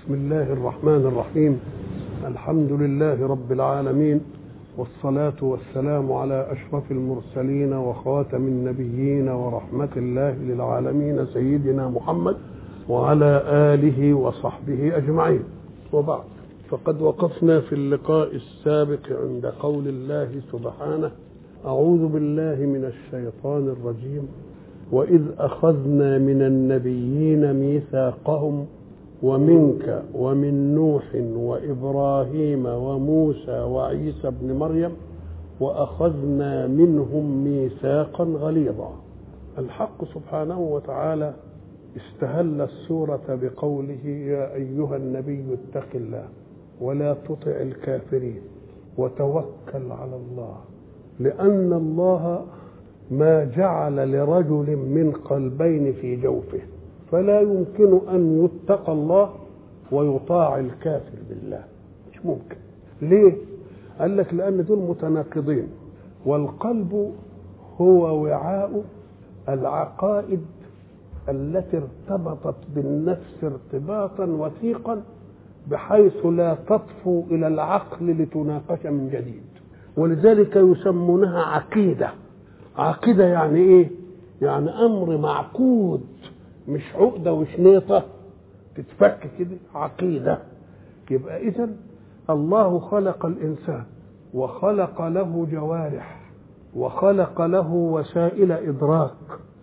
بسم الله الرحمن الرحيم. الحمد لله رب العالمين، والصلاة والسلام على أشرف المرسلين وخاتم النبيين ورحمة الله للعالمين سيدنا محمد وعلى آله وصحبه أجمعين، وبعد. فقد وقفنا في اللقاء السابق عند قول الله سبحانه: أعوذ بالله من الشيطان الرجيم: وإذ أخذنا من النبيين ميثاقهم ومنك ومن نوح وإبراهيم وموسى وعيسى ابن مريم وأخذنا منهم ميثاقا غليظا. الحق سبحانه وتعالى استهل السورة بقوله: يا أيها النبي اتق الله ولا تطع الكافرين وتوكل على الله، لأن الله ما جعل لرجل من قلبين في جوفه، فلا يمكن أن يتقى الله ويطاع الكافر بالله، مش ممكن. ليه؟ قال لك لأن دول متناقضين، والقلب هو وعاء العقائد التي ارتبطت بالنفس ارتباطا وثيقا بحيث لا تطفو إلى العقل لتناقش من جديد، ولذلك يسمونها عقيدة. عقيدة يعني إيه؟ يعني أمر معقود، مش عقدة وشنيطة تتفك كده، عقيدة. يبقى إذن الله خلق الإنسان وخلق له جوارح وخلق له وسائل إدراك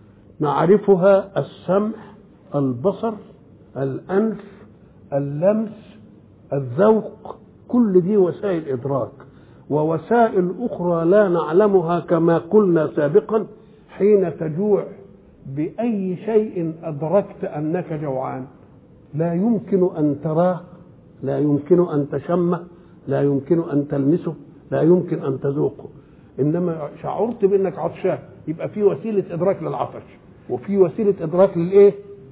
نعرفها: السمع، البصر، الأنف، اللمس، الذوق، كل دي وسائل إدراك، ووسائل أخرى لا نعلمها كما قلنا سابقا. حين تجوع بأي شيء أدركت أنك جوعان، لا يمكن أن تراه، لا يمكن أن تشمه، لا يمكن أن تلمسه، لا يمكن أن تذوقه، إنما شعرت بأنك عطشان، يبقى في وسيلة إدراك للعطش وفي وسيلة إدراك للإيه؟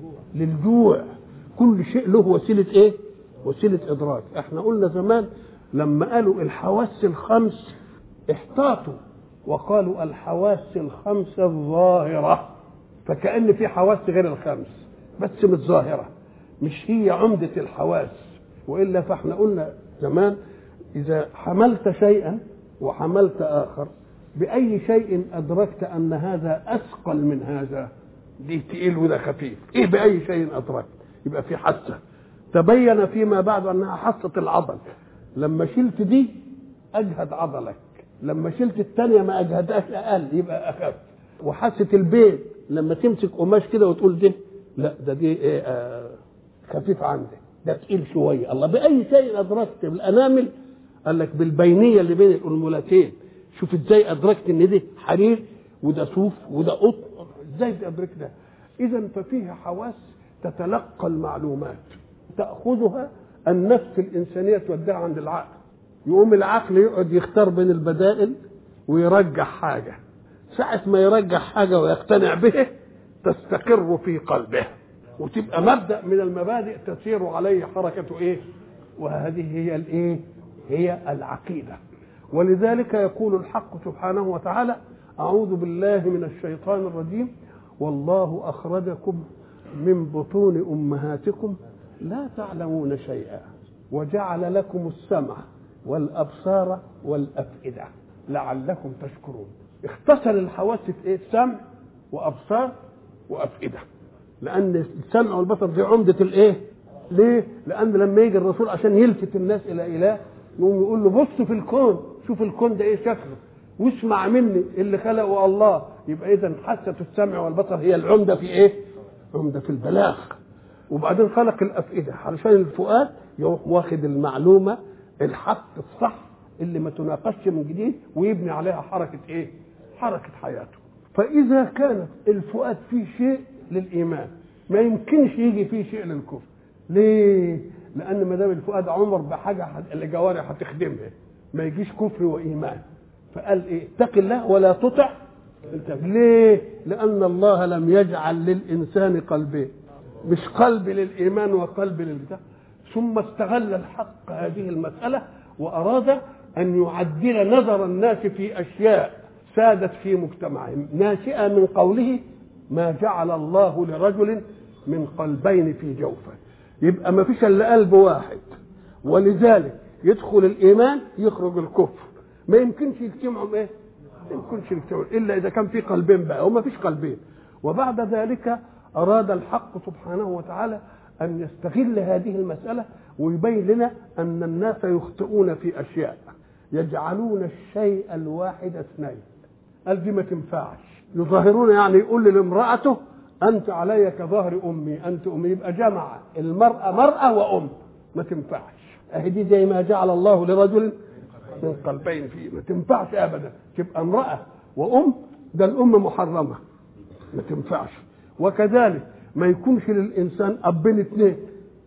للجوع. كل شيء له وسيلة إيه؟ وسيلة إدراك. احنا قلنا زمان لما قالوا الحواس الخمس احتاطوا وقالوا الحواس الخمس الظاهرة، فكأن في حواس غير الخمس بس مش ظاهرة، مش هي عمدة الحواس. وإلا فاحنا قلنا زمان إذا حملت شيئا وحملت آخر، بأي شيء أدركت أن هذا أثقل من هذا، دي تقيل وده خفيف، إيه بأي شيء أدركت؟ يبقى في حاسة. تبين فيما بعد أنها حاسة العضل، لما شلت دي أجهد عضلك، لما شلت الثانية ما أجهدهاش أقل يبقى أخف. وحاسة البيت لما تمسك قماش كده وتقول ده لا ده دي إيه خفيف عندك، ده تقيل شوية. الله بأي شيء أدركت؟ بالأنامل، قال لك بالبينية اللي بين الأنملتين. شوف ازاي أدركت إن دي حرير وده صوف وده قطن، ازاي أدرك ده؟ إذا ففيه حواس تتلقى المعلومات، تأخذها النفس الإنسانية توديها عند العقل، يقوم العقل يقعد يختار بين البدائل ويرجح حاجة. ساعة ما يرجح حاجة ويقتنع به تستقر في قلبه وتبقى مبدأ من المبادئ تسير عليه حركة إيه؟ وهذه هي الإيه؟ هي العقيدة. ولذلك يقول الحق سبحانه وتعالى: أعوذ بالله من الشيطان الرجيم: والله أخرجكم من بطون أمهاتكم لا تعلمون شيئا وجعل لكم السمع والأبصار والأفئدة لعلكم تشكرون. اختصر الحواس في ايه؟ سمع وأبصار وأفئدة، لأن السمع والبصر دي عمدة الايه؟ ليه؟ لأن لما يجي الرسول عشان يلفت الناس إلى إله يقوم يقول له بص في الكون، شوف الكون ده ايه شكله، واسمع مني اللي خلقه الله. يبقى إذا حاسة السمع والبصر هي العمدة في ايه؟ عمدة في البلاغ. وبعدين خلق الأفئدة علشان الفؤاد يروح واخد المعلومة الحق الصح اللي ما تناقشش من جديد ويبني عليها حركة ايه؟ حركة حياته. فإذا كانت الفؤاد فيه شيء للإيمان ما يمكنش يجي فيه شيء للكفر. ليه؟ لأن ما دام الفؤاد عمر بحاجة الجوارح هتخدمها، ما يجيش كفر وإيمان. فقال ايه؟ اتق الله ولا تطع. ليه؟ لأن الله لم يجعل للإنسان قلبين، مش قلب للإيمان وقلب للبتاع. ثم استغل الحق هذه المسألة وأراد أن يعدل نظر الناس في أشياء سادت في مجتمعهم ناشئة من قوله: ما جعل الله لرجل من قلبين في جوفه. يبقى ما فيش الا قلب واحد، ولذلك يدخل الايمان يخرج الكفر. ما يمكنش يجتمعوا ايه؟ ما يمكنش يجتمعوا الا اذا كان في قلبين بقى، وما فيش قلبين. وبعد ذلك اراد الحق سبحانه وتعالى ان يستغل هذه المساله ويبين لنا ان الناس يخطئون في اشياء، يجعلون الشيء الواحد اثنين. قال دي ما تنفعش. يظاهرون يعني يقول لامرأته انت علي كظهر امي، انت امي، يبقى جمع المرأة مرأة وام، ما تنفعش. اهي دي زي ما جعل الله لرجل من قلبين فيه، ما تنفعش ابدا. تبقى امرأة وام، ده الام محرمة ما تنفعش. وكذلك ما يكونش للانسان ابين اثنين،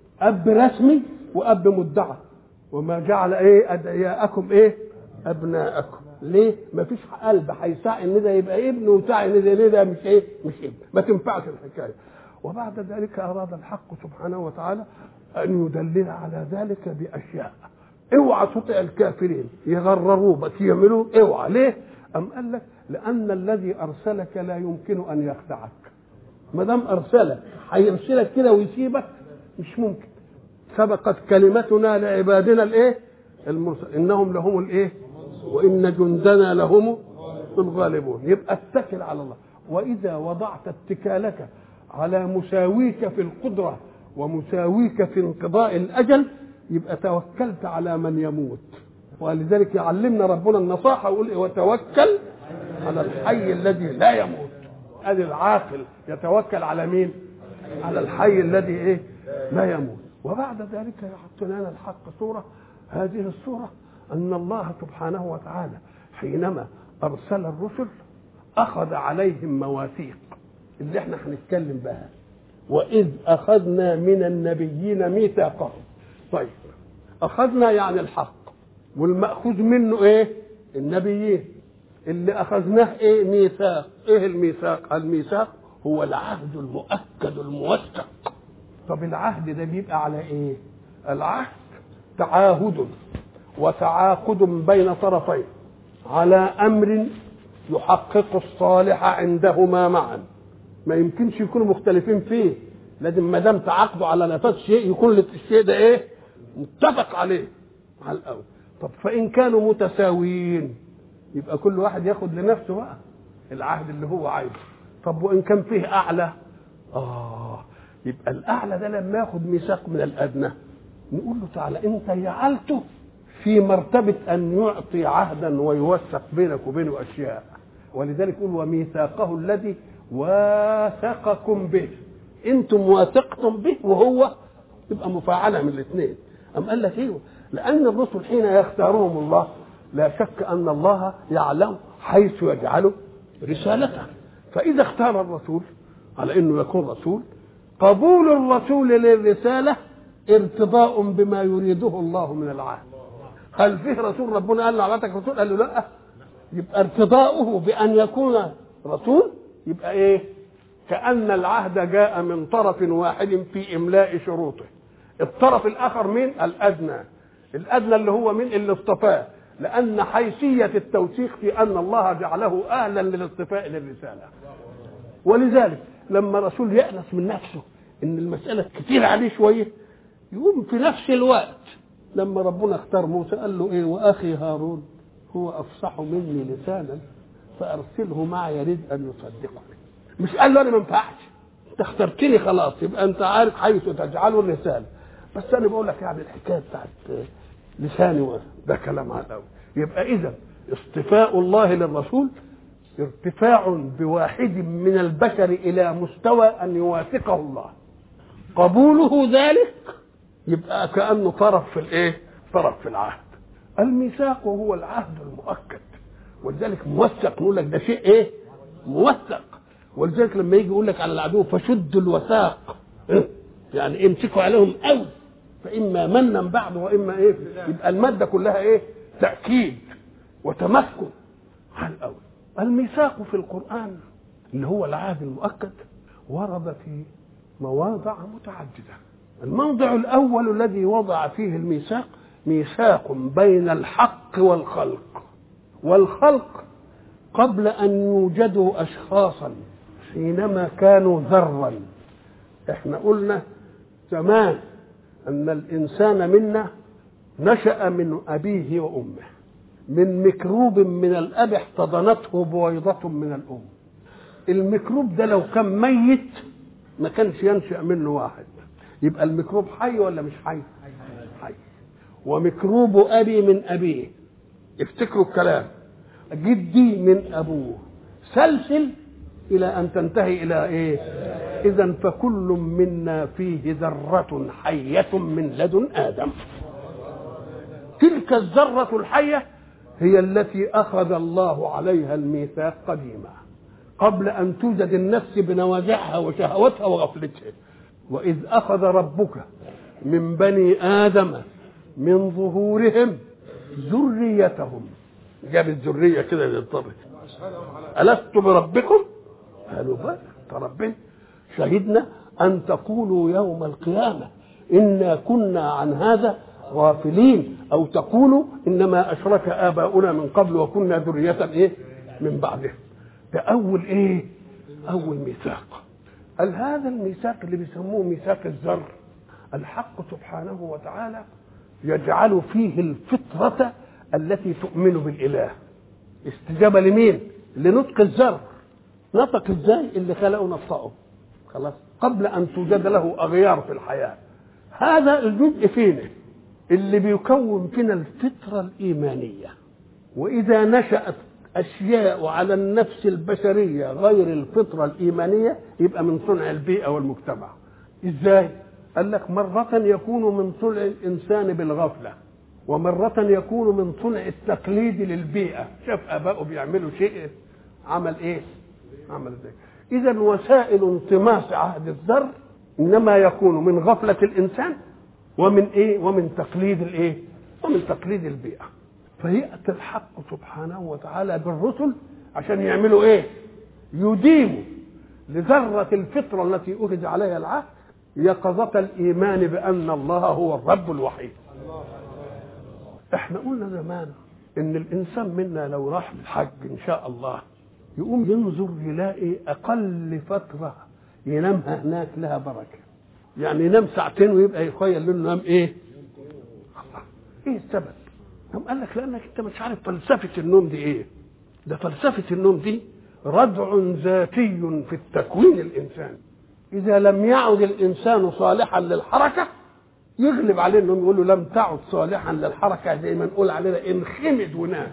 اب رسمي واب مدعى. وما جعل ايه ادعياءكم ايه ابناءكم. ليه؟ ما فيش قلب هيسعى ان ده يبقى ابن وسعى ان ده مش ايه مش ابن، ما تنفعش الحكايه. وبعد ذلك اراد الحق سبحانه وتعالى ان يدلل على ذلك باشياء. اوعى تطع الكافرين يغرروا بس يعملوا، اوعى. ليه؟ ام قال لك لان الذي ارسلك لا يمكن ان يخدعك. ما دام ارسلك هيرسلك كده ويسيبك؟ مش ممكن. سبقت كلمتنا لعبادنا الايه المرسل انهم لهم الايه وان جندنا لهم الغالبون. يبقى اتكل على الله. واذا وضعت اتكالك على مساويك في القدره ومساويك في انقضاء الاجل يبقى توكلت على من يموت. ولذلك يعلمنا ربنا النصاحه ويقول وتوكل على الحي الذي لا يموت. ادي العاقل يتوكل على مين؟ على الحي الذي ايه لا يموت. وبعد ذلك يحط لنا الحق صوره، هذه الصوره ان الله سبحانه وتعالى حينما ارسل الرسل اخذ عليهم مواثيق اللي احنا هنتكلم بها. واذ اخذنا من النبيين ميثاقهم. طيب اخذنا يعني الحق، والماخوذ منه ايه؟ النبيين. اللي اخذناه ايه؟ ميثاق. ايه الميثاق؟ الميثاق هو العهد المؤكد الموثق. طب العهد ده بيبقى على ايه؟ العهد تعاهد وتعاقد بين طرفين على امر يحقق الصالح عندهما معا. ما يمكنش يكونوا مختلفين فيه، لازم ما دام تعاقدوا على نفس شيء يكون الشيء ده ايه؟ متفق عليه على الاول. طب فان كانوا متساويين يبقى كل واحد ياخد لنفسه بقى العهد اللي هو عايزه. طب وان كان فيه اعلى يبقى الاعلى ده لما ياخد ميثاق من الادنى نقول له تعالى انت جعلته في مرتبه ان يعطي عهدا ويوثق بينك وبينه اشياء. ولذلك يقول وميثاقه الذي واثقكم به. انتم واثقتم به وهو يبقى مفاعله من الاثنين. ام قال لك ايوه؟ لان الرسل حين يختارهم الله لا شك ان الله يعلم حيث يجعل رسالته. فاذا اختار الرسول على انه يكون رسول، قبول الرسول للرساله ارتضاء بما يريده الله من العهد. هل فيه رسول ربنا قال له عملتك رسول؟ قال له لا. يبقى ارتضاؤه بان يكون رسول يبقى ايه؟ كأن العهد جاء من طرف واحد في إملاء شروطه. الطرف الآخر مين؟ الأدنى. الأدنى اللي هو مين؟ اللي اصطفاه. لأن حيثية التوثيق في أن الله جعله أهلا للاصطفاء للرسالة. ولذلك لما رسول يأنس من نفسه إن المسألة كتير عليه شوية يقوم في نفس الوقت لما ربنا اختار موسى قال له إيه؟ وأخي هارون هو أفصح مني لسانا فأرسله معي يريد أن يصدقني. مش قال له انا ما ينفعش، انت اخترتني خلاص، يبقى انت عارف حيث تجعله الرساله. بس انا بقول لك يعني الحكايه بتاعت لساني ده كلام على الاول. يبقى اذا اصطفاء الله للرسول ارتفاع بواحد من البشر الى مستوى ان يوافقه الله. قبوله ذلك يبقى كانه طرف في الايه؟ طرف في العهد. الميثاق هو العهد المؤكد، ولذلك موثق. نقول لك ده شيء ايه؟ موثق. ولذلك لما يجي يقول لك على العدو فشدوا الوثاق، يعني امسكوا عليهم قوي، فاما منا بعد واما ايه؟ يبقى الماده كلها ايه؟ تاكيد وتمكن على الاول. الميثاق في القران اللي هو العهد المؤكد ورد في مواضع متعدده. الموضع الاول الذي وضع فيه الميثاق ميثاق بين الحق والخلق. والخلق قبل ان يوجدوا اشخاصا حينما كانوا ذرا. احنا قلنا زمان أن الإنسان منا نشأ من أبيه وأمه، من ميكروب من الأب احتضنته بويضة من الأم. الميكروب ده لو كان ميت ما كانش ينشأ منه واحد. يبقى الميكروب حي ولا مش حي؟ حي. وميكروب أبي من أبيه، افتكروا الكلام، جدي من أبوه، سلسل إلى أن تنتهي إلى إيه؟ إذن فكل منا فيه ذرة حية من لدن آدم. تلك الذرة الحية هي التي أخذ الله عليها الميثاق قديما قبل أن توجد النفس بنوازعها وشهوتها وغفلتها. وإذ أخذ ربك من بني آدم من ظهورهم ذريتهم، جاب الذرية كده للطرف، ألست بربكم؟ قالوا بلى ربنا، شهدنا أن تقولوا يوم القيامة إنا كنا عن هذا غافلين، أو تقولوا إنما أشرك آباؤنا من قبل وكنا ذرية إيه من بعده. ده أول إيه؟ أول ميثاق. قال هذا الميثاق اللي بيسموه ميثاق الذر، الحق سبحانه وتعالى يجعل فيه الفطرة التي تؤمن بالإله. استجابة لمين؟ لنطق الذر. نطق ازاي؟ اللي خلقه نطقه خلاص قبل ان توجد له اغيار في الحياه. هذا الجزء فينا اللي بيكون فينا الفطره الايمانيه. واذا نشات اشياء على النفس البشريه غير الفطره الايمانيه يبقى من صنع البيئه والمجتمع. ازاي؟ قال لك مره يكون من صنع الانسان بالغفله، ومره يكون من صنع التقليد للبيئه. شاف ابائه بيعملوا شيء عمل ايه؟ عمل ذلك. إذا وسائل انطماس عهد الذر إنما يكون من غفلة الإنسان ومن إيه؟ ومن تقليد الإيه؟ ومن تقليد البيئة. فيأتي الحق سبحانه وتعالى بالرسل عشان يعملوا إيه؟ يديموا لذرة الفطرة التي أخذ عليها العهد يقظة الإيمان بأن الله هو الرب الوحيد. إحنا قلنا زمان إن الإنسان منا لو راح الحج إن شاء الله يقوم ينظر يلاقي أقل فترة ينامها هناك لها بركة. يعني ينام ساعتين ويبقى يخيل له نام إيه؟ إيه السبب؟ قال لك لأنك أنت مش عارف فلسفة النوم دي إيه؟ ده فلسفة النوم دي ردع ذاتي في التكوين الإنساني. إذا لم يعد الإنسان صالحا للحركة يغلب عليه إنهم يقولوا لم تعد صالحا للحركة، زي ما نقول علينا انخمد ونام.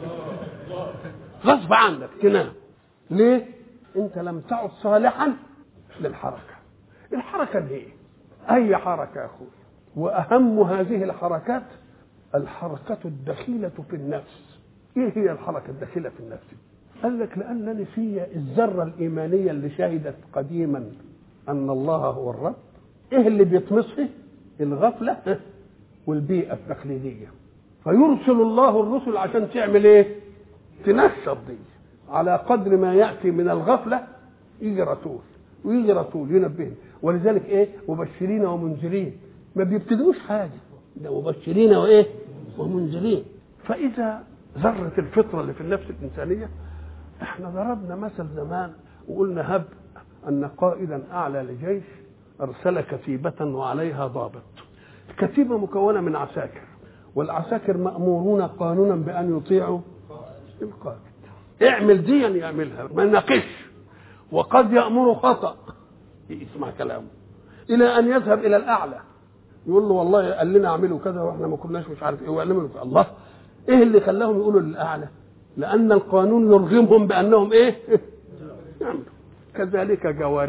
غصب عنك تنام. ليه؟ انت لم تعد صالحا للحركه. الحركه دي ايه؟ اي حركه يا اخوي. واهم هذه الحركات الحركه الدخيله في النفس. ايه هي الحركه الدخيله في النفس؟ قال لك لانني في الذره الايمانيه اللي شهدت قديما ان الله هو الرب. ايه اللي بيطمسه؟ الغفله والبيئه التقليديه. فيرسل الله الرسل عشان تعمل ايه؟ تنشط دي. على قدر ما يأتي من الغفلة يجي رسول ويجي رسول ينبهنا. ولذلك ايه؟ مبشرين ومنذرين. ما بيبتدوش حاجة، ده مبشرين وايه؟ ومنذرين. فإذا ذرة الفطرة اللي في النفس الإنسانية، احنا ضربنا مثل زمان وقلنا هب أن قائدا أعلى لجيش أرسل كتيبة وعليها ضابط. الكتيبة مكونة من عساكر، والعساكر مأمورون قانونا بأن يطيعوا القائد. اعمل دي يعملها ما ناقش، وقد يأمر خطأ يسمع كلامه إلى أن يذهب إلى الأعلى يقول له والله قال لنا اعملوا كذا واحنا ما كناش مش عارف ايه، ويعلموا الله. ايه اللي خلاهم يقولوا للأعلى؟ لأن القانون يرغمهم بأنهم ايه؟ يعملوا. كذلك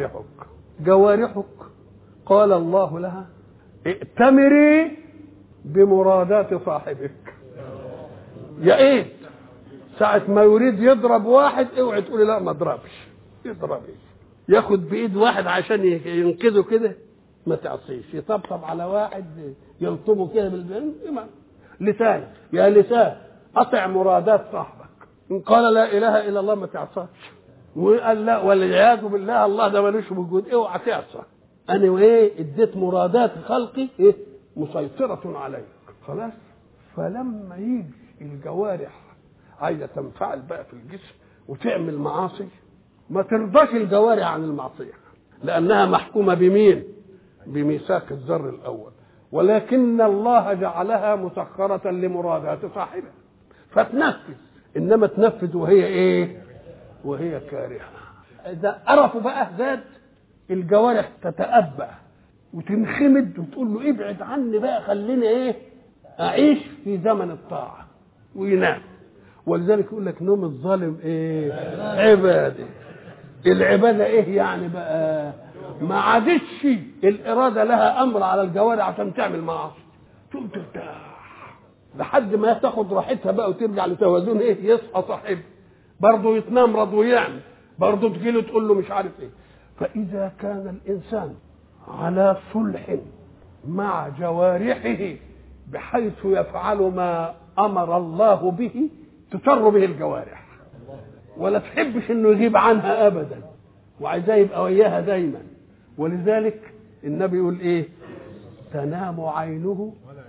جوارحك قال الله لها ائتمري بمرادات صاحبك. يا ايه؟ ساعة ما يريد يضرب واحد اوعي تقولي لا ما اضربش، يضرب ايه؟ ياخد بايد واحد عشان ينقذه كده ما تعصيش، يطبطب على واحد يلطمه كده بالبين. لسان يا لسان اطع مرادات صاحبك، ان قال لا اله الا الله ما تعصاش، وقال لا والعياذ بالله الله ده ملوش وجود اوعى تعصى. انا وايه اديت مرادات خلقي ايه مسيطرة عليك خلاص. فلما يجي الجوارح عايزه تنفعل بقى في الجسم وتعمل معاصي، ما ترضاش الجوارح عن المعصيه، لانها محكومه بمين؟ بميثاق الذر الاول. ولكن الله جعلها مسخرة لمرادات صاحبها فتنفذ، إنما تنفذ وهي إيه؟ وهي كارهة. إذا عرفوا بقى ذات الجوارح تتأبى وتنخمد وتقول له ابعد عني بقى، خليني إيه؟ أعيش في زمن الطاعة، وينام. ولذلك يقول لك نوم الظالم إيه؟ عبادة. العبادة إيه يعني بقى؟ ما عادش الإرادة لها أمر على الجوارح عشان تعمل معاصي، تقوم ترتاح لحد ما تاخد راحتها بقى وترجع لتوازن إيه؟ يصحى صاحب برضه يتنام رضو يعمل، برضه تجيله تقول له مش عارف إيه. فإذا كان الإنسان على صلح مع جوارحه بحيث يفعل ما أمر الله به تسر به الجوارح ولا تحبش إنه يغيب عنها أبدا، وعايزاه يبقى وياها دايما. ولذلك النبي يقول إيه؟ تنام عينه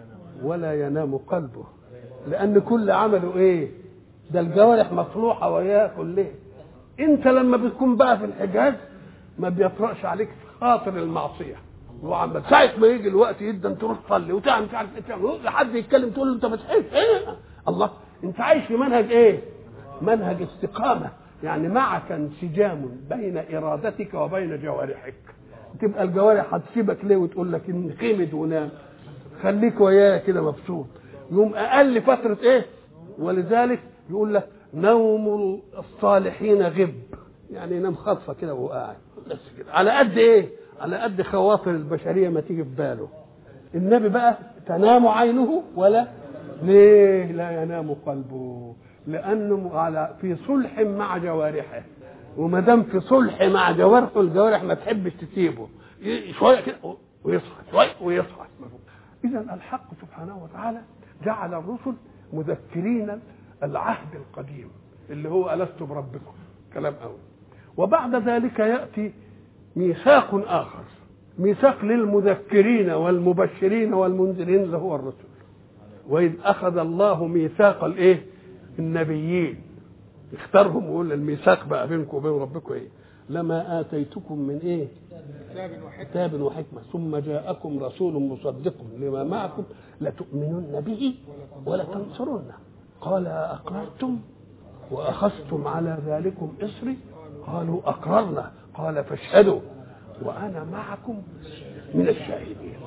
ولا ينام قلبه، لأن كل عمله إيه؟ ده الجوارح مصلوحة وياه كلها. أنت لما بتكون بقى في الحجاز ما بيطرقش عليك خاطر المعصية، وعمل ساعة ما يجي الوقت جدا تروح تصلي وتعمل مش عارف ايه تعمل، لحد يتكلم تقول له انت بتحس ايه؟ الله، انت عايش في منهج ايه؟ منهج استقامة، يعني معك انسجام بين ارادتك وبين جوارحك. تبقى الجوارح هتسيبك ليه وتقول لك انخمد ونام؟ خليك وياه كده مبسوط. يوم اقل فترة ايه؟ ولذلك يقول لك نوم الصالحين غب، يعني ينام خطفة كده وهو قاعد بس كده، على قد ايه؟ على قد خواطر البشرية ما تيجي في باله. النبي بقى تنام عينه ولا ليه لا ينام قلبه، لأنه على في صلح مع جوارحه، وما دام في صلح مع جوارحه الجوارح ما تحبش تسيبه، شوية كده ويصحى، شوية ويصحى. إذا الحق سبحانه وتعالى جعل الرسل مذكرين العهد القديم اللي هو ألست بربكم، كلام أول. وبعد ذلك يأتي ميثاق آخر، ميثاق للمذكرين والمبشرين والمنذرين اللي هو الرسل. وإذ أخذ الله ميثاق الإيه؟ النبيين، اختارهم ويقول الميثاق بقى بينكم وبين ربكم إيه؟ لما آتيتكم من إيه؟ كتاب وحكمة ثم جاءكم رسول مصدق لما معكم لتؤمنن به ولا تنصرنه قال أقررتم وأخذتم على ذلكم إصري قالوا أقررنا قال فاشهدوا وأنا معكم من الشاهدين.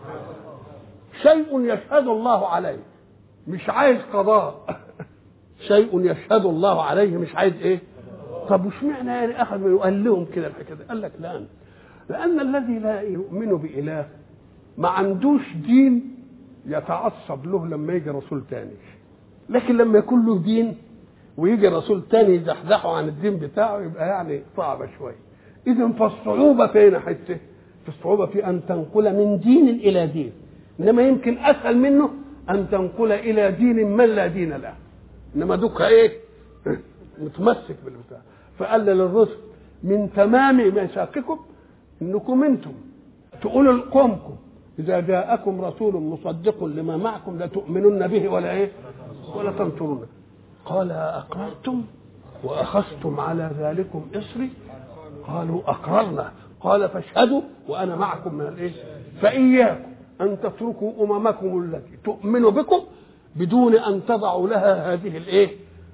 شيء يشهد الله عليه، مش عايز قضاء. شيء يشهد الله عليه مش عايز ايه؟ طب وش معنى يعني اخذ وقال لهم كده الحكايه؟ قال لك لان الذي لا يؤمن بإله ما عندوش دين يتعصب له لما يجي رسول تاني، لكن لما يكون له دين ويجي رسول تاني يزحزحه عن الدين بتاعه يبقى يعني صعبه شويه. اذا فالصعوبه فين حته؟ الصعوبه في ان تنقل من دين الى دين، انما يمكن اسهل منه ان تنقل الى دين من لا دين له، انما دوك ايه؟ متمسك بالبتاع. فقال للرسل من تمام ميثاقكم انكم انتم تقولوا لقومكم اذا جاءكم رسول مصدق لما معكم لتؤمنن به ولا ايه؟ ولا تنصرونه. قال اقررتم واخذتم على ذلكم اصري قالوا اقررنا قال فاشهدوا وانا معكم من الايه؟ فاياكم ان تتركوا اممكم التي تؤمن بكم بدون ان تضعوا لها هذه الايه؟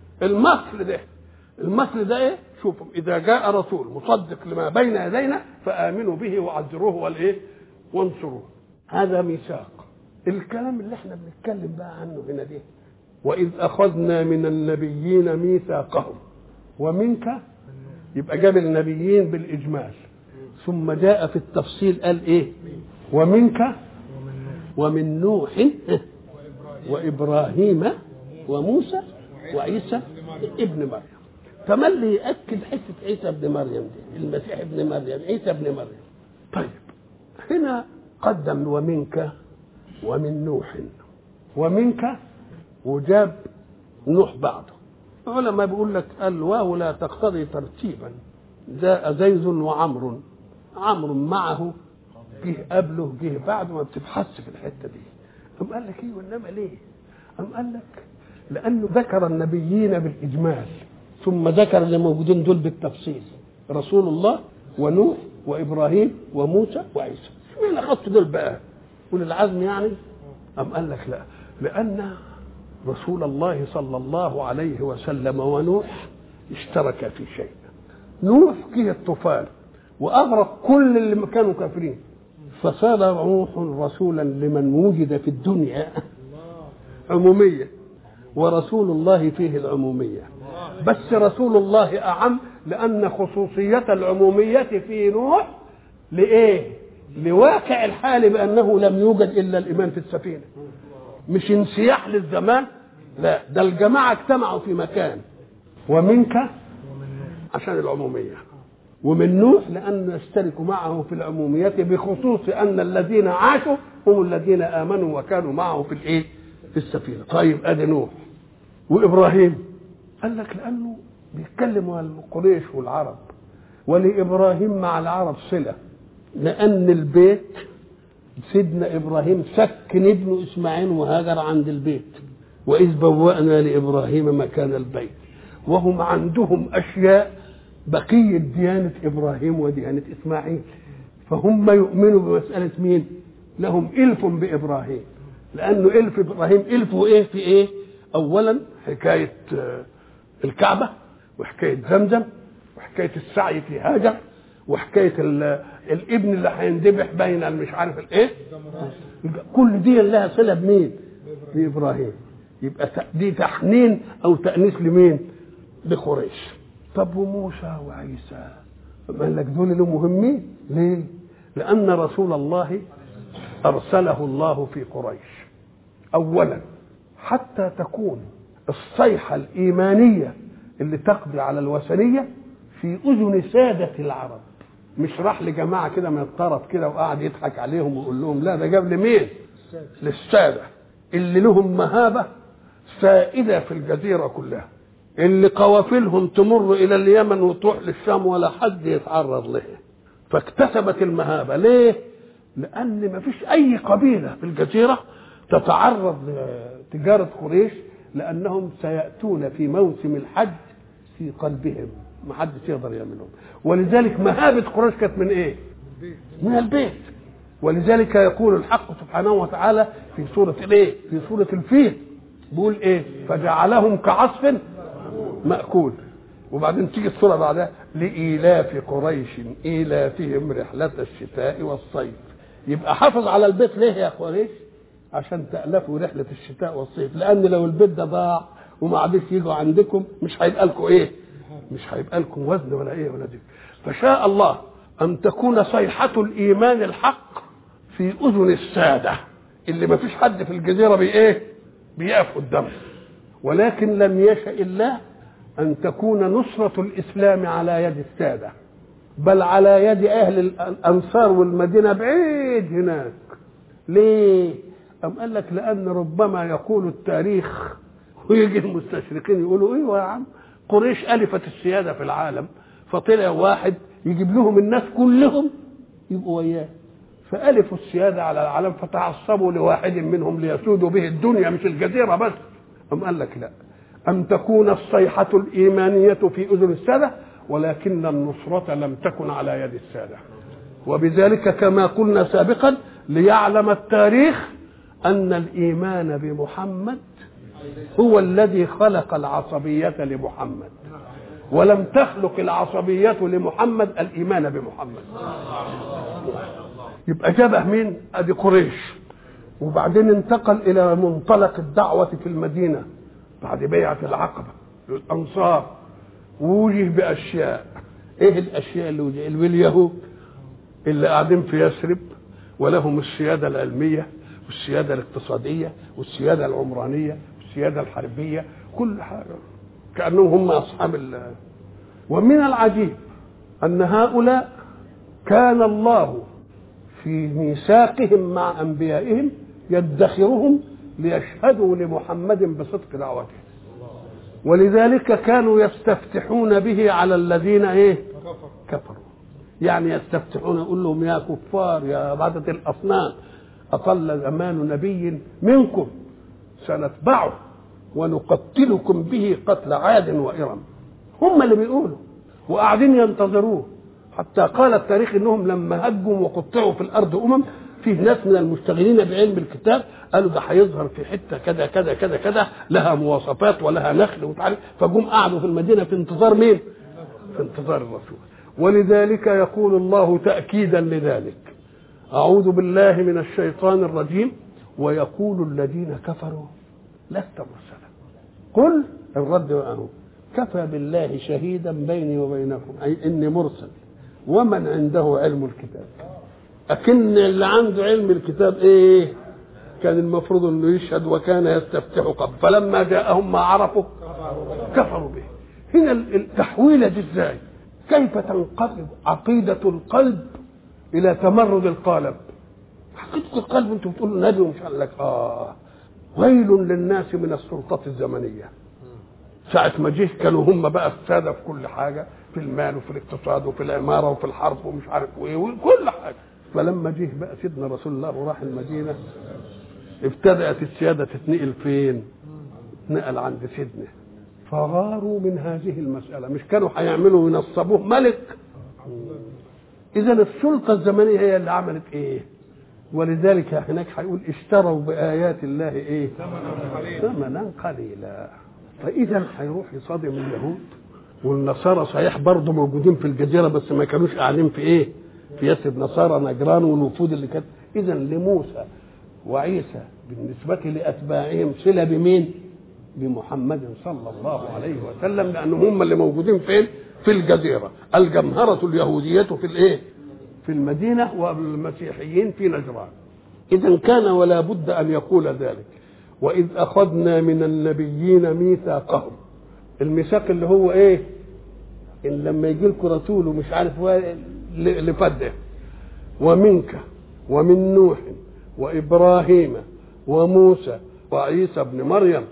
المثل ده ايه؟ شوفوا اذا جاء رسول مصدق لما بين يدينا فامنوا به وعزروه والايه؟ وانصروه. هذا ميثاق. الكلام اللي احنا بنتكلم بقى عنه هنا ده واذ اخذنا من النبيين ميثاقهم ومنك، يبقى جاب النبيين بالاجمال ثم جاء في التفصيل قال ايه؟ ومنك ومن نوح وابراهيم وموسى وعيسى ابن مريم. تملي يأكد حتة عيسى ابن مريم دي، المسيح ابن مريم، عيسى ابن مريم. طيب هنا قدم ومنك ومن نوح ومنك وجاب نوح بعده. العلماء بيقول لك الواو لا تقتضي ترتيبا، جاء زيد وعمر، عمرو معه جه قبله جه بعده، ما بتبحثش في الحته دي. قام قال لك ايه وانما ليه؟ قام قال لك لانه ذكر النبيين بالاجمال ثم ذكر اللي موجودين دول بالتفصيل، رسول الله ونوح وابراهيم وموسى وعيسى. مين اخذت دول بقى؟ أولي العزم يعني. أم قال لك لا، لأن رسول الله صلى الله عليه وسلم ونوح اشترك في شيء. نوح جه الطوفان وأغرق كل اللي كانوا كافرين، فصار نوح رسولا لمن وجد في الدنيا عمومية، ورسول الله فيه العمومية، بس رسول الله أعم، لأن خصوصية العمومية في نوح لإيه؟ لواقع الحال بأنه لم يوجد إلا الإيمان في السفينة، مش انسياح للزمان، لا، ده الجماعة اجتمعوا في مكان، ومنك عشان العمومية، ومن نوح لأن يشتركوا معه في العمومية، بخصوص أن الذين عاشوا هم الذين آمنوا وكانوا معه في الإيه؟ في السفينة. طيب أدي نوح. وإبراهيم قال لك لأنه بيتكلموا عن قريش والعرب، ولإبراهيم مع العرب صلة، لأن البيت سيدنا إبراهيم سكن ابنه إسماعيل وهاجر عند البيت، وإذ بوأنا لإبراهيم مكان البيت، وهم عندهم أشياء بقية ديانة إبراهيم وديانة إسماعيل، فهم يؤمنوا بمسألة مين؟ لهم إلف بإبراهيم، لأنه إلف إبراهيم إلفه إيه في إيه؟ أولا حكاية الكعبة، وحكاية زمزم، وحكاية السعي في هاجر، وحكاية الابن اللي هيندبح بين المش عارف الإيه، كل دي لها صلة بمين؟ بإبراهيم. يبقى دي تحنين أو تأنيس لمين؟ لقريش. طب وموسى وعيسى قال لك دول له مهمين ليه؟ لأن رسول الله أرسله الله في قريش أولا حتى تكون الصيحة الإيمانية اللي تقضي على الوثنية في أذن سادة العرب، مش راح لجماعة كده من الطرف كده وقاعد يضحك عليهم ويقول لهم، لا، ده جاب لمين؟ للسادة اللي لهم مهابة سائدة في الجزيرة كلها، اللي قوافلهم تمر إلى اليمن وتروح للشام ولا حد يتعرض لها، فاكتسبت المهابة. ليه؟ لأن ما فيش أي قبيلة في الجزيرة تتعرض لتجارة قريش، لأنهم سيأتون في موسم الحج في قلبهم، ما حدش يقدر يعملهم. ولذلك مهابة قريش كانت من إيه؟ من البيت. ولذلك يقول الحق سبحانه وتعالى في سورة الإيه؟ في سورة الفيل، بيقول إيه؟ فجعلهم كعصف مأكول. وبعدين تيجي السورة بعدها لإيلاف قريش إيلافهم رحلة الشتاء والصيف. يبقى حافظ على البيت ليه يا قريش؟ عشان تألفوا رحلة الشتاء والصيف، لأن لو البيت ده ضاع وما عادش يجوا عندكم مش هيبقى لكم إيه؟ مش هيبقى لكم وزن ولا إيه ولا دي. فشاء الله أن تكون صيحة الإيمان الحق في أذن السادة اللي ما فيش حد في الجزيرة بإيه؟ بيقف قدامه. ولكن لم يشاء الله أن تكون نصرة الإسلام على يد السادة، بل على يد أهل الأنصار والمدينة بعيد هناك. ليه؟ أم قال لك لأن ربما يقول التاريخ ويجي المستشرقين يقولوا إيه يا عم، قريش ألفت السيادة في العالم، فطلع واحد يجيب لهم الناس كلهم يبقوا وياه، فألفوا السيادة على العالم، فتعصبوا لواحد منهم ليسودوا به الدنيا مش الجزيرة بس. أم قال لك لا، أن تكون الصيحة الإيمانية في أذن السادة، ولكن النصرة لم تكن على يد السادة. وبذلك كما قلنا سابقا ليعلم التاريخ أن الإيمان بمحمد هو الذي خلق العصبية لمحمد، ولم تخلق العصبية لمحمد الإيمان بمحمد. يبقى جابه مين؟ أدي قريش. وبعدين انتقل إلى منطلق الدعوة في المدينة بعد بيعة العقبة للأنصار، ووجه بأشياء. إيه الأشياء اللي وجه؟ اليهود اللي قاعدين في يثرب ولهم السيادة العلمية والسيادة الاقتصادية والسيادة العمرانية والسيادة الحربية، كل حاجة كأنهم هم أصحاب ومن العجيب أن هؤلاء كان الله في ميثاقهم مع أنبيائهم يدخرهم ليشهدوا لمحمد بصدق دعوته، ولذلك كانوا يستفتحون به على الذين إيه؟ كفروا. يعني يستفتحون، يقول لهم يا كفار يا عبادة الأصنام، أطل زمان نبي منكم سنتبعه ونقتلكم به قتل عاد وإرم. هم اللي بيقولوا وقاعدين ينتظروه، حتى قال التاريخ إنهم لما هجوا وقطعوا في الأرض فيه ناس من المشتغلين بعلم الكتاب قالوا ده هيظهر في حته كذا كذا كذا كذا لها مواصفات ولها نخل وتعالى، فجم قعدوا في المدينه في انتظار مين؟ في انتظار الرسول. ولذلك يقول الله تأكيدا لذلك: أعوذ بالله من الشيطان الرجيم. ويقول الذين كفروا لست مرسلا قل الرد معه كفى بالله شهيدا بيني وبينكم، أي إني مرسل ومن عنده علم الكتاب. أكن اللي عنده علم الكتاب إيه؟ كان المفروض أنه يشهد وكان يستفتح قبل، فلما جاءهم ما عرفوا كفروا به. هنا التحويلة دي إزاي؟ كيف تنقلب عقيدة القلب إلى تمرد القالب؟ عقيدة القلب أنتم بتقولوا نبي ومش قال لك ويل للناس من السلطات الزمنية. ساعة ما جه كانوا هم بقى السادة في كل حاجة، في المال وفي الاقتصاد وفي العمارة وفي الحرب ومش عارف ايه وكل حاجة. فلما جه بقى سيدنا رسول الله وراح المدينة ابتدأت السيادة تتنقل فين؟ نقل عند سيدنا، فغاروا من هذه المسألة. مش كانوا هيعملوا ينصبوه ملك؟ إذا السلطة الزمنية هي اللي عملت ايه؟ ولذلك هناك هيقول اشتروا بآيات الله ايه؟ ثمنا قليلا. فإذا هيروح يصادم اليهود والنصارى، صحيح برضه موجودين في الجزيرة بس ما كانوش قاعدين في ايه؟ في يثرب، نصارى نجران والوفود اللي كانت. إذا لموسى وعيسى بالنسبة لأتباعهم صلة بمين؟ بمحمد صلى الله عليه وسلم، لأنهم هم اللي موجودين فين؟ في الجزيرة. الجمهرة اليهودية في الايه؟ في المدينة، والمسيحيين في نجران. إذا كان ولا بد أن يقول ذلك: وإذ أخذنا من النبيين ميثاقهم. الميثاق اللي هو إيه؟ إن لما يجي لكم رسول ومش عارف لفده، ومنك ومن نوح وإبراهيم وموسى وعيسى ابن مريم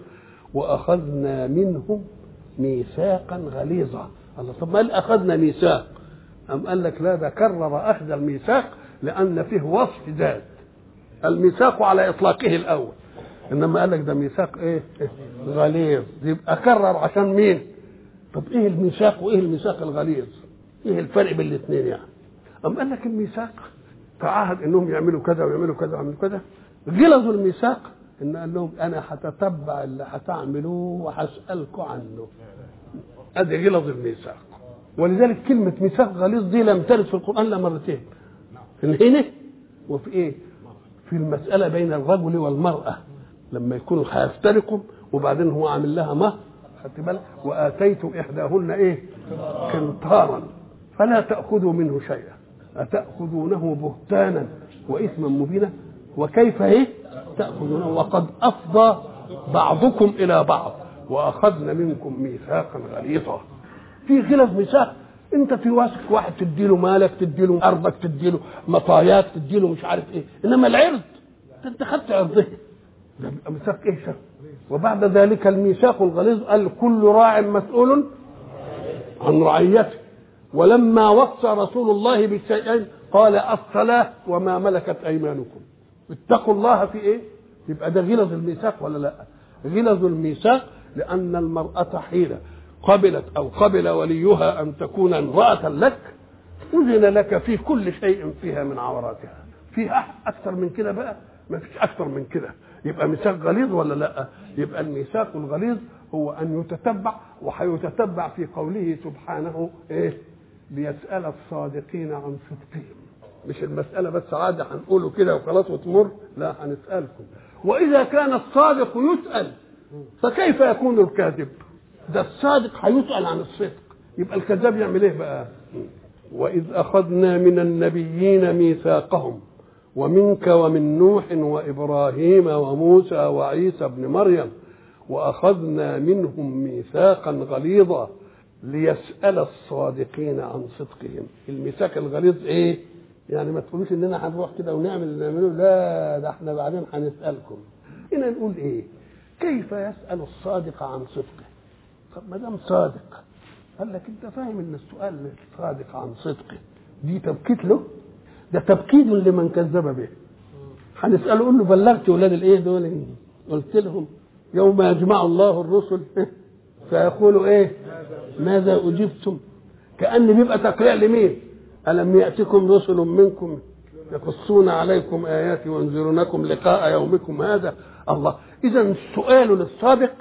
وأخذنا منهم ميثاقا غليظا. الله، طب ما قال أخذنا ميثاق؟ أم قال لك لا، ده كرر أخذ الميثاق لأن فيه وصف ذات. الميثاق على إطلاقه الأول، إنما قال لك ده ميثاق إيه؟ غليظ. يبقى كرر عشان مين؟ طب إيه الميثاق وإيه الميثاق الغليظ؟ إيه الفرق بين الاثنين يعني؟ أم قال لك الميثاق تعهد إنهم يعملوا كذا ويعملوا كذا ويعملوا كذا. غلظوا الميثاق إن قال لهم أنا هتتبع اللي هتعملوه وهسألكم عنه. أدي غلظ الميثاق. ولذلك كلمة ميثاق غليظ دي لم ترد في القرآن إلا مرتين، في هنا وفي إيه؟ في المسألة بين الرجل والمرأة لما يكونوا هيفترقوا وبعدين هو عامل لها مهر، خدت بالك؟ وآتيتم إحداهن إيه؟ قنطارا فلا تأخذوا منه شيئا أتأخذونه بهتانا وإثما مبينا وكيف إيه؟ تأخذونه وقد أفضى بعضكم إلى بعض وأخذنا منكم ميثاقا غليظا. في غلظ ميثاق، انت في واثق واحد تديله مالك، تديله ارضك، تديله مطاياك، تديله مش عارف ايه، انما العرض انت خدت عرضه، ده ميثاق ايه شر. وبعد ذلك الميثاق الغليظ قال كل راع مسؤول عن رعيته. ولما وصى رسول الله بالشيئين قال الصلاة وما ملكت ايمانكم، اتقوا الله في ايه؟ يبقى ده غلظ الميثاق ولا لا؟ غلظ الميثاق لان المرأة حين قبلت أو قبل وليها أن تكون امرأة لك أذن لك في كل شيء فيها من عوراتها. فيها أكثر من كده بقى؟ ما فيش أكثر من كده. يبقى ميثاق غليظ ولا لا؟ يبقى الميثاق الغليظ هو أن يتتبع، وحيتتبع في قوله سبحانه إيه؟ ليسأل الصادقين عن صدقهم. مش المسألة بس عادة هنقوله كده وخلاص وتمر، لا، هنسألكم. وإذا كان الصادق يسأل فكيف يكون الكاذب؟ ده الصادق هيسأل عن الصدق، يبقى الكذاب يعمل ايه بقى؟ وإذ أخذنا من النبيين ميثاقهم ومنك ومن نوح وإبراهيم وموسى وعيسى ابن مريم وأخذنا منهم ميثاقا غليظا ليسأل الصادقين عن صدقهم. الميثاق الغليظ ايه؟ يعني ما تقولوش اننا هنروح كده ونعمل اللي نعمله، لا، ده احنا بعدين هنسألكم. هنا نقول ايه؟ كيف يسأل الصادق عن صدقه؟ طب ما دام صادق، قال لك انت فاهم ان السؤال صادق عن صدقه دي تبكيت له؟ ده تبكيت لمن كذب به. هنسأله قول له بلغت ولاد الايه دول؟ قلت لهم يوم يجمع الله الرسل فيقولوا ايه؟ ماذا اجبتم؟ كأن بيبقى تقريع لمين؟ ألم يأتكم رسل منكم يقصون عليكم آياتي وينذرونكم لقاء يومكم هذا. الله، إذا السؤال للصادق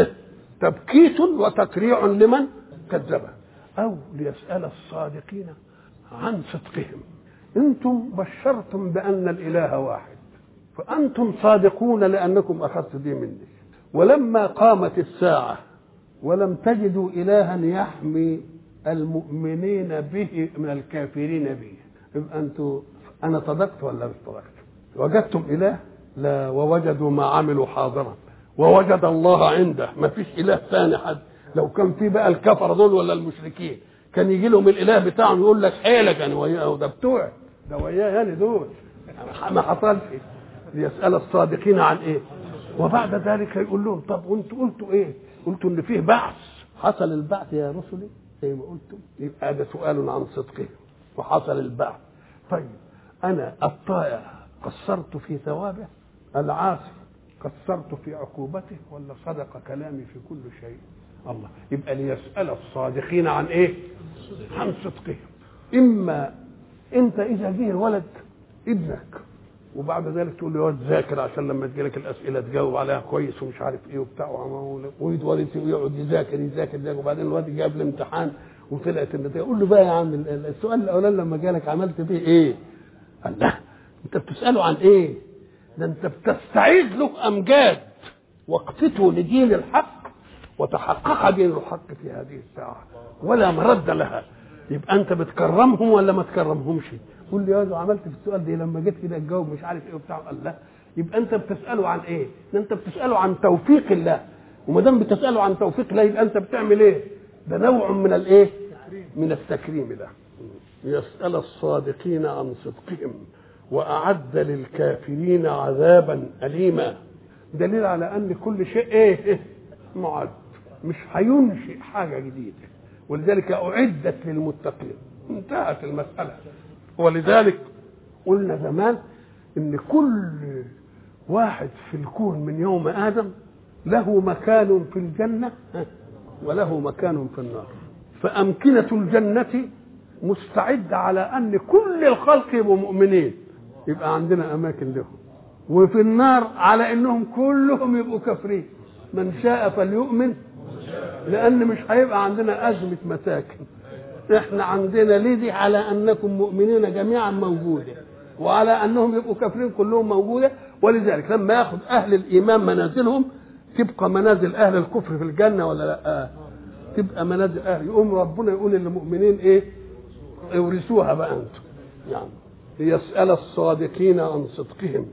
تبكيت وتقريع لمن كذبه، أو ليسأل الصادقين عن صدقهم. أنتم بشرتم بأن الإله واحد، فأنتم صادقون لأنكم أخذتوا دي مني، ولما قامت الساعة ولم تجدوا إلها يحمي المؤمنين به من الكافرين به، يبقى أنتم أنا صدقت ولا مش صدقت؟ وجدتم إله؟ لا، ووجدوا ما عملوا حاضرا ووجد الله عنده، ما فيش إله ثاني حد. لو كان في بقى الكفر دول ولا المشركين كان يجي لهم الإله بتاعهم يقول لك حيلك أنا وياه، ده بتوع ده وياه يعني دول، ما حصلش. ليسأل الصادقين عن إيه؟ وبعد ذلك يقول لهم طب وانتوا قلتوا إيه؟ قلتوا إن فيه بعث، حصل البعث يا رسلي زي ما قلتم؟ يبقى هذا سؤال عن صدقهم، وحصل البعث. طيب أنا الطائع قصرت في ثوابه، العاصي قصرت في عقوبته، ولا صدق كلامي في كل شيء؟ الله. يبقى ليسأل الصادقين عن ايه؟ عن صدقهم. اما انت اذا جه الولد ابنك وبعد ذلك تقول له يقعد ذاكر عشان لما تجيلك الاسئله تجاوب عليها كويس ومش عارف ايه وبتاع، ويقعد يذاكر وبعدين الواد جاب الامتحان وطلعت النتيجه، قول له بقى يا عم السؤال الاولاني لما جالك عملت فيه ايه؟ قال لا، انت بتساله عن ايه؟ ده انت بتستعيد له امجاد وقفته لدين الحق، وتحقق دين الحق في هذه الساعه ولا مرد لها. يبقى انت بتكرمهم ولا ما تكرمهمش؟ قول لي يا عملت في السؤال ده لما جيت كده تجاوب مش عارف ايه وبتاع. قال لا، يبقى انت بتساله عن ايه؟ انت بتساله عن توفيق الله، وما دام بتساله عن توفيق الله يبقى انت بتعمل ايه؟ ده نوع من الايه؟ من التكريم ده. يسأل الصادقين عن صدقهم وأعد للكافرين عذابا أليما. دليل على أن كل شيء إيه؟ معد، مش هينشئ حاجة جديدة، ولذلك أعدت للمتقين، انتهت المسألة. ولذلك قلنا زمان إن كل واحد في الكون من يوم آدم له مكان في الجنة وله مكان في النار، فأمكنة الجنة مستعدة على أن كل الخلق يبقوا مؤمنين، يبقى عندنا أماكن لهم، وفي النار على أنهم كلهم يبقوا كافرين، من شاء فليؤمن، لأن مش هيبقى عندنا أزمة مساكن. إحنا عندنا لدي على أنكم مؤمنين جميعا موجودة، وعلى أنهم يبقوا كافرين كلهم موجودة. ولذلك لما يأخذ أهل الإيمان منازلهم تبقى منازل أهل الكفر في الجنة ولا لا؟ تبقى منازل أهل. يقوم ربنا يقول للمؤمنين إيه؟ اورثوها بقى أنتم. يعني ليسأل الصادقين عن صدقهم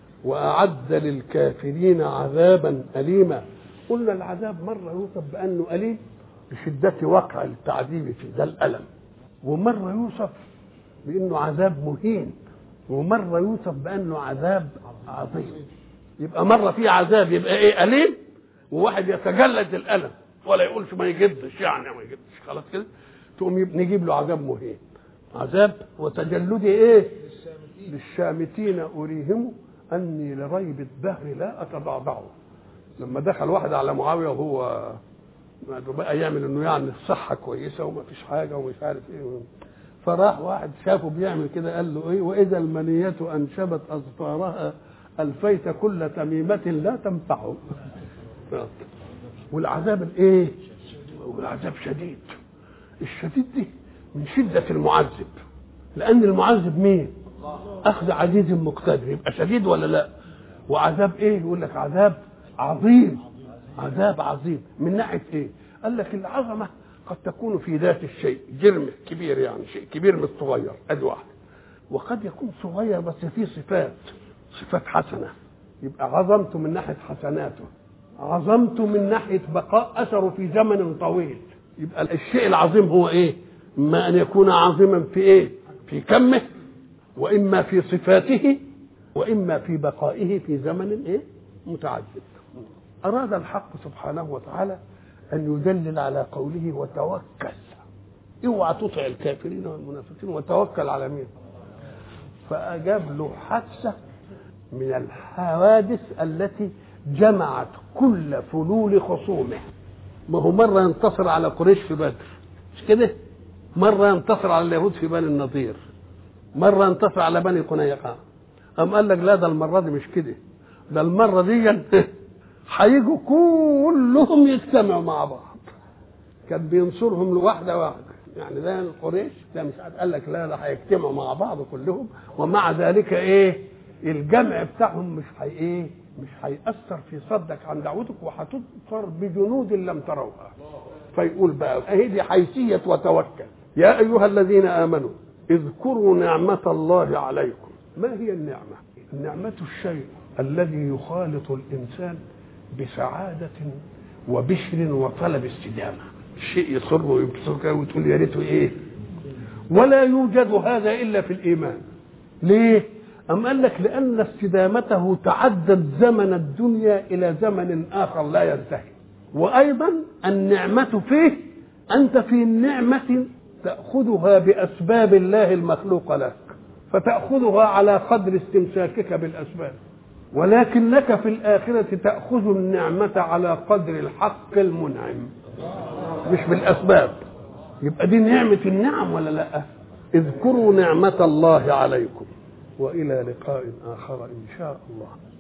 وأعد للكافرين عذابا أليما. قلنا العذاب مرة يوصف بأنه أليم بشدة وقع التعذيب فيه، ده الألم، ومرة يوصف بأنه عذاب مهين، ومرة يوصف بأنه عذاب عظيم. يبقى مرة فيه عذاب يبقى إيه؟ أليم، وواحد يتجلد الألم ولا يقولش ما يجدش، يعني ما يجدش خلاص كده، تقوم نجيب له عذاب مهين. عذاب وتجلدي ايه؟ للشامتين أريهم أني لريب الدهر لا أتضعضعه. لما دخل واحد على معاوية وهو بقى يعمل انه يعني الصحة كويسة وما فيش حاجة ومش عارف ايه، فراح واحد شافه بيعمل كده قال له ايه؟ وإذا المنية أنشبت أظفارها ألفيت كل تميمة لا تنفعه. والعذاب الايه؟ والعذاب شديد. الشديد دي من شدة المعذب، لأن المعذب مين؟ أخذ عزيز مقتدر، يبقى شديد ولا لا؟ وعذاب إيه؟ يقول لك عذاب عظيم، عذاب عظيم. من ناحية إيه؟ قال لك العظمة قد تكون في ذات الشيء، جرم كبير يعني شيء كبير من الصغير أدي واحد، وقد يكون صغير بس فيه صفات حسنة، يبقى عظمته من ناحية حسناته، عظمته من ناحية بقاء أثره في زمن طويل. يبقى الشيء العظيم هو ايه؟ اما ان يكون عظيما في ايه؟ في كمه، واما في صفاته، واما في بقائه في زمن ايه؟ متعدد. اراد الحق سبحانه وتعالى ان يدلل على قوله وتوكل، اوعى تطع الكافرين والمنافقين وتوكل على مين؟ فاجاب له حادثه من الحوادث التي جمعت كل فلول خصومه. ما هو مرة ينتصر على قريش في بدر، مش كده؟ مرة ينتصر على اليهود في بني النضير، مرة انتصر على بني قنيقاع. قام قال لك لا ده المرة دي مش كده، ده المرة دي هيجوا كلهم يجتمعوا مع بعض. كان بينصرهم لواحدة واحدة، يعني ده القريش ده مش قال لك لا ده هيجتمعوا مع بعض كلهم، ومع ذلك ايه الجمع بتاعهم مش هيأثر في صدك عن دعوتك، وهتظفر بجنود لم تروها. فيقول بقى اهي دي حيثية وتوكل. يا أيها الذين آمنوا اذكروا نعمة الله عليكم. ما هي النعمة؟ النعمة الشيء الذي يخالط الإنسان بسعادة وبشر وطلب استدامة، الشيء يصر ويبسطك وتقول يا ريته ايه. ولا يوجد هذا إلا في الإيمان. ليه؟ أم قال لك لأن استدامته تعدت زمن الدنيا إلى زمن آخر لا ينتهي. وأيضا النعمة فيه أنت في النعمة تأخذها بأسباب الله المخلوق لك، فتأخذها على قدر استمساكك بالأسباب، ولكنك في الآخرة تأخذ النعمة على قدر الحق المنعم مش بالأسباب. يبقى دي نعمة النعم ولا لا؟ اذكروا نعمة الله عليكم، وإلى لقاء آخر إن شاء الله.